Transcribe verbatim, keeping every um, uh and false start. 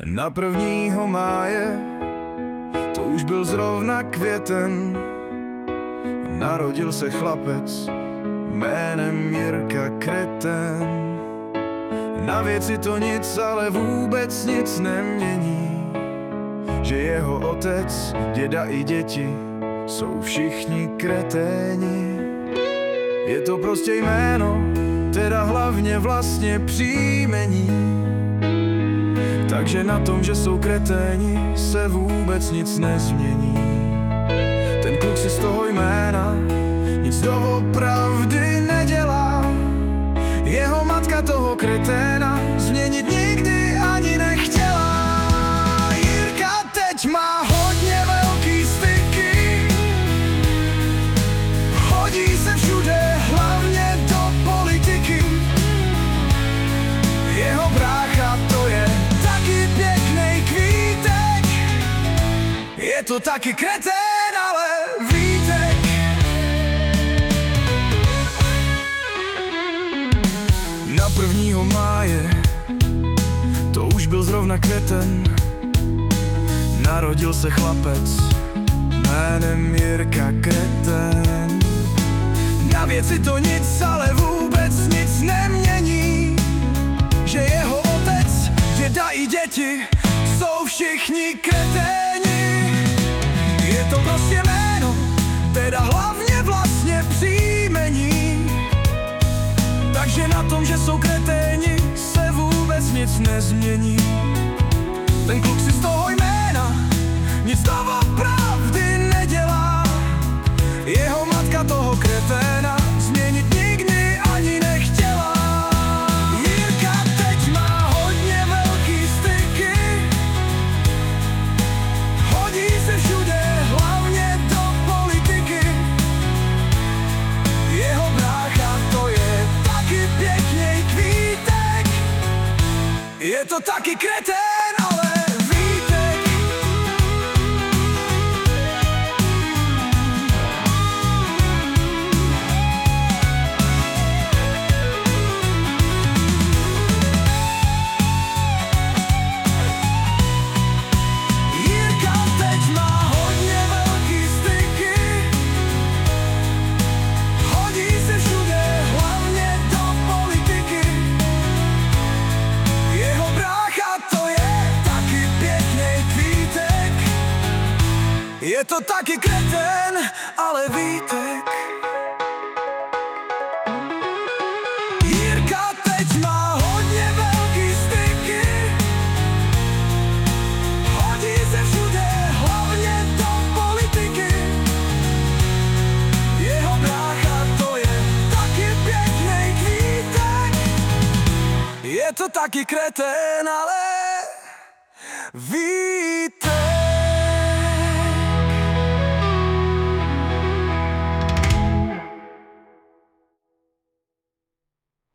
Na prvního máje, to už byl zrovna květen, narodil se chlapec jménem Jirka Kreten. Na věci to nic, ale vůbec nic nemění, že jeho otec, děda i děti jsou všichni kreténi. Je to prostě jméno, teda hlavně vlastně příjmení. Takže na tom, že jsou kreténi, se vůbec nic nezmění. Ten kluk si z toho jména nic doopravdy nedělá. Jeho matka toho kreténa změnit nikdy ani nechtěla. Jirka teď má hodně velký styky, chodí se všude, hlavně do politiky. Jeho brácha to je taky pěknej kvítek, je to taky kretén, ale Vítek. Na prvního máje, to už byl zrovna květen, narodil se chlapec jménem Jirka Kreten. Na věci to nic, ale vůbec nic nemění, že jeho otec, děda i děti jsou všichni kreténi. Je to prostě jméno, teda hlavně vlastně příjmení. Takže na tom, že jsou kreténi, se vůbec nic nezmění. Ten kluk si z toho jména nic doopravdy nedělá. Jeho matka toho kreténa změnit nikdy ani nechtěla. Jirka teď má hodně velký styky, hodí se všude, hlavně do politiky. Jeho brácha to je taky pěknej kvítek, je to taky kretén, ale Vítek. Jirka teď má hodně velký styky, hodí se všude, hlavně do politiky. Jeho brácha to je taky pěknej kvítek, je to taky kretén, ale Vítek. Jirka teď má hodně velký styky, hodí se všude, hlavně do politiky. Jeho brácha to je taky pěknej kvítek, je to taky kretén, ale Vítek.